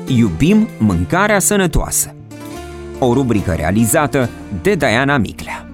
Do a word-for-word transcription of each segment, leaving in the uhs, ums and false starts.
Iubim mâncarea sănătoasă. O rubrică realizată de Diana Miclea.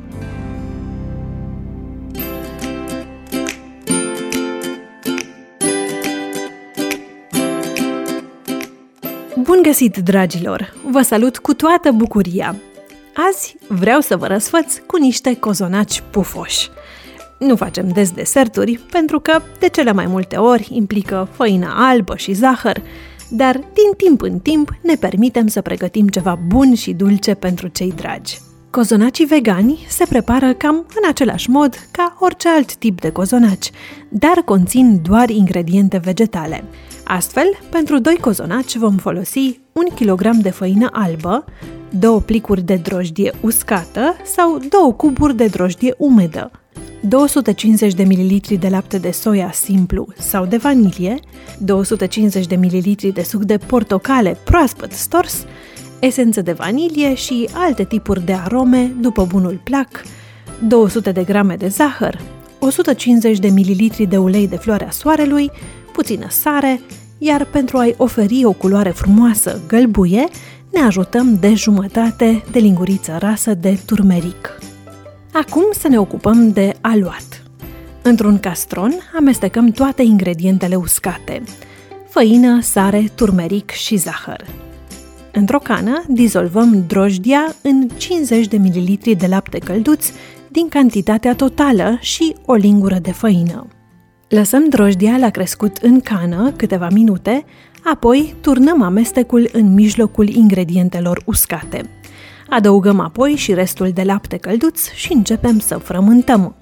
Bun găsit, dragilor! Vă salut cu toată bucuria! Azi vreau să vă răsfăț cu niște cozonaci pufoși. Nu facem des deserturi, pentru că de cele mai multe ori implică făină albă și zahăr, dar din timp în timp ne permitem să pregătim ceva bun și dulce pentru cei dragi. Cozonacii vegani se prepară cam în același mod ca orice alt tip de cozonaci, dar conțin doar ingrediente vegetale. Astfel, pentru doi cozonaci vom folosi un kilogram de făină albă, două plicuri de drojdie uscată sau două cuburi de drojdie umedă, două sute cincizeci de mililitri de lapte de soia simplu sau de vanilie, două sute cincizeci de mililitri de suc de portocale proaspăt stors, esență de vanilie și alte tipuri de arome după bunul plac, două sute de grame de zahăr, o sută cincizeci de mililitri de ulei de floarea soarelui, puțină sare, iar pentru a-i oferi o culoare frumoasă gălbuie, ne ajutăm de jumătate de linguriță rasă de turmeric. Acum să ne ocupăm de aluat. Într-un castron amestecăm toate ingredientele uscate: făină, sare, turmeric și zahăr. Într-o cană dizolvăm drojdia în cincizeci de mililitri de lapte călduț din cantitatea totală și o lingură de făină. Lăsăm drojdia la crescut în cană câteva minute, apoi turnăm amestecul în mijlocul ingredientelor uscate. Adăugăm apoi și restul de lapte călduț și începem să frământăm.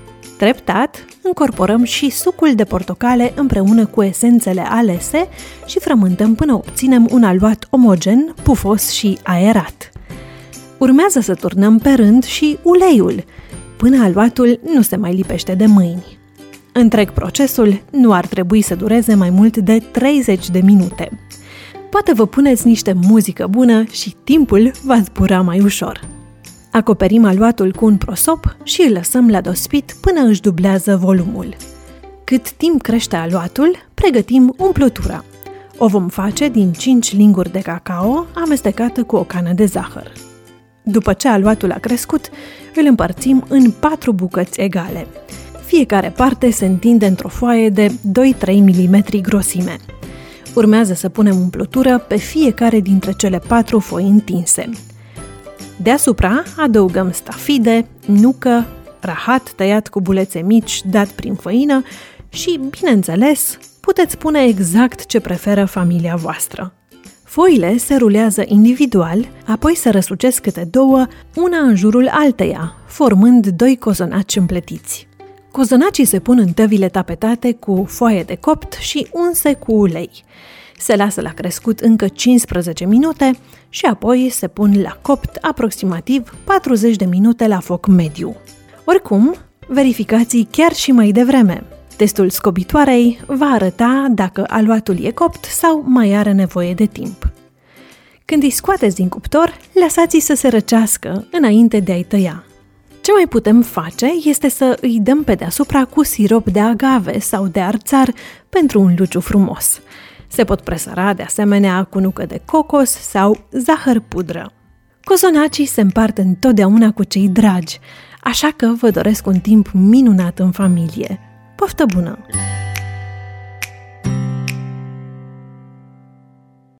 Treptat, încorporăm și sucul de portocale împreună cu esențele alese și frământăm până obținem un aluat omogen, pufos și aerat. Urmează să turnăm pe rând și uleiul, până aluatul nu se mai lipește de mâini. Întreg procesul nu ar trebui să dureze mai mult de treizeci de minute. Poate vă puneți niște muzică bună și timpul va zbura mai ușor. Acoperim aluatul cu un prosop și îl lăsăm la dospit până își dublează volumul. Cât timp crește aluatul, pregătim umplutura. O vom face din cinci linguri de cacao amestecată cu o cană de zahăr. După ce aluatul a crescut, îl împărțim în patru bucăți egale. Fiecare parte se întinde într-o foaie de doi-trei milimetri grosime. Urmează să punem umplutură pe fiecare dintre cele patru foi întinse. Deasupra adăugăm stafide, nucă, rahat tăiat cu bulețe mici dat prin făină și, bineînțeles, puteți pune exact ce preferă familia voastră. Foile se rulează individual, apoi se răsucesc câte două, una în jurul alteia, formând doi cozonaci împletiți. Cozonacii se pun în tăvile tapetate cu foaie de copt și unse cu ulei. Se lasă la crescut încă cincisprezece minute și apoi se pun la copt aproximativ patruzeci de minute la foc mediu. Oricum, verificați chiar și mai devreme. Testul scobitoarei va arăta dacă aluatul e copt sau mai are nevoie de timp. Când îi scoateți din cuptor, lăsați-i să se răcească înainte de a-i tăia. Ce mai putem face este să îi dăm pe deasupra cu sirop de agave sau de arțar pentru un luciu frumos. Se pot presăra de asemenea cu nucă de cocos sau zahăr pudră. Cozonacii se împart întotdeauna cu cei dragi, așa că vă doresc un timp minunat în familie. Poftă bună!